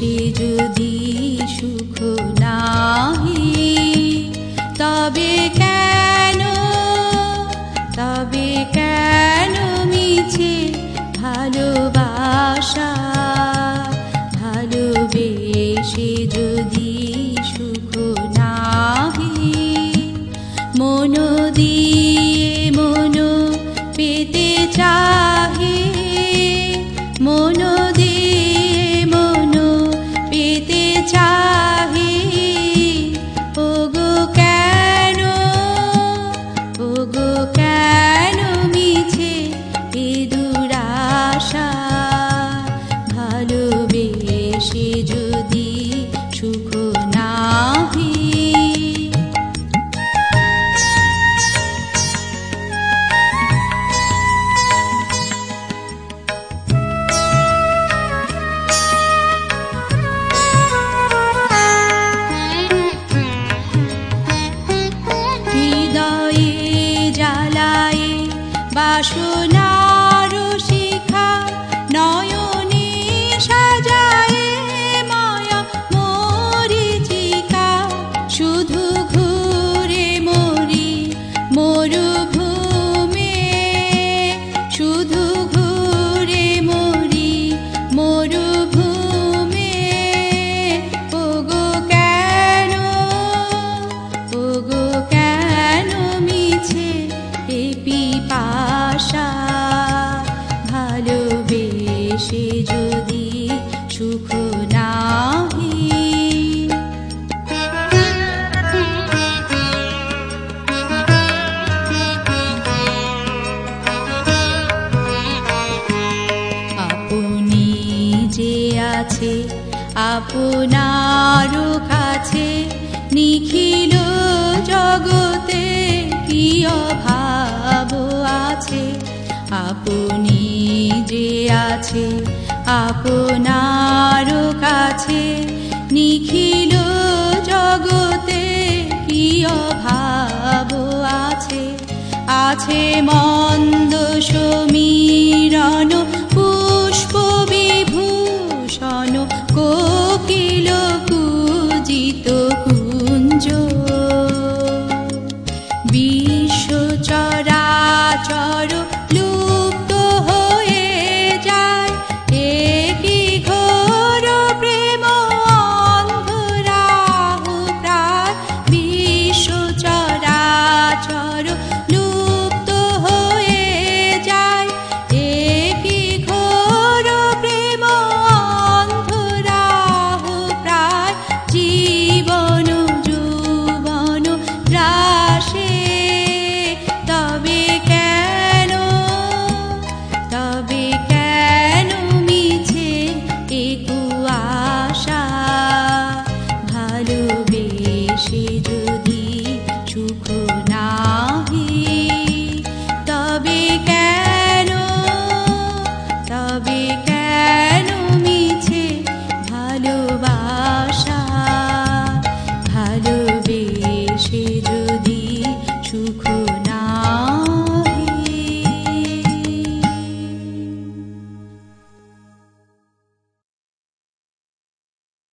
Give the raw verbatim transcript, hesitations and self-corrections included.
সে যদি সুখ নাহি, তবে কেন তবে কেন মিছে ভালোবাসা? ভালোবেসে যদি সুখ নাহি, মন দিয়ে মন পেতে চাহে, মন দিয়ে মন পেতে চাহে। ওগো কেন ওগো কেন মিছে এ দুরাশা? ভালোবেসে যদি সুখ নাহি। হৃদয়ে জ্বালায়ে বাসনার শিখা, নয়নে সাজায়ে মায়া মরীচিকা। শুধু ঘুরে মরি মরুভূমে, শুধু ঘুরে মরি মরুভূমে। ওগো কেন ওগো কেন মিছে এ পিপাসা? ভালোবেসে যদি সুখ নাহি। আপনি যে আছে আপনার কাছে, নিখিল জগতে কি অভাব আছে? আপনি যে আছে আপনার কাছে, নিখিল জগতে কি অভাব আছে? আছে মন্দ সমীরণ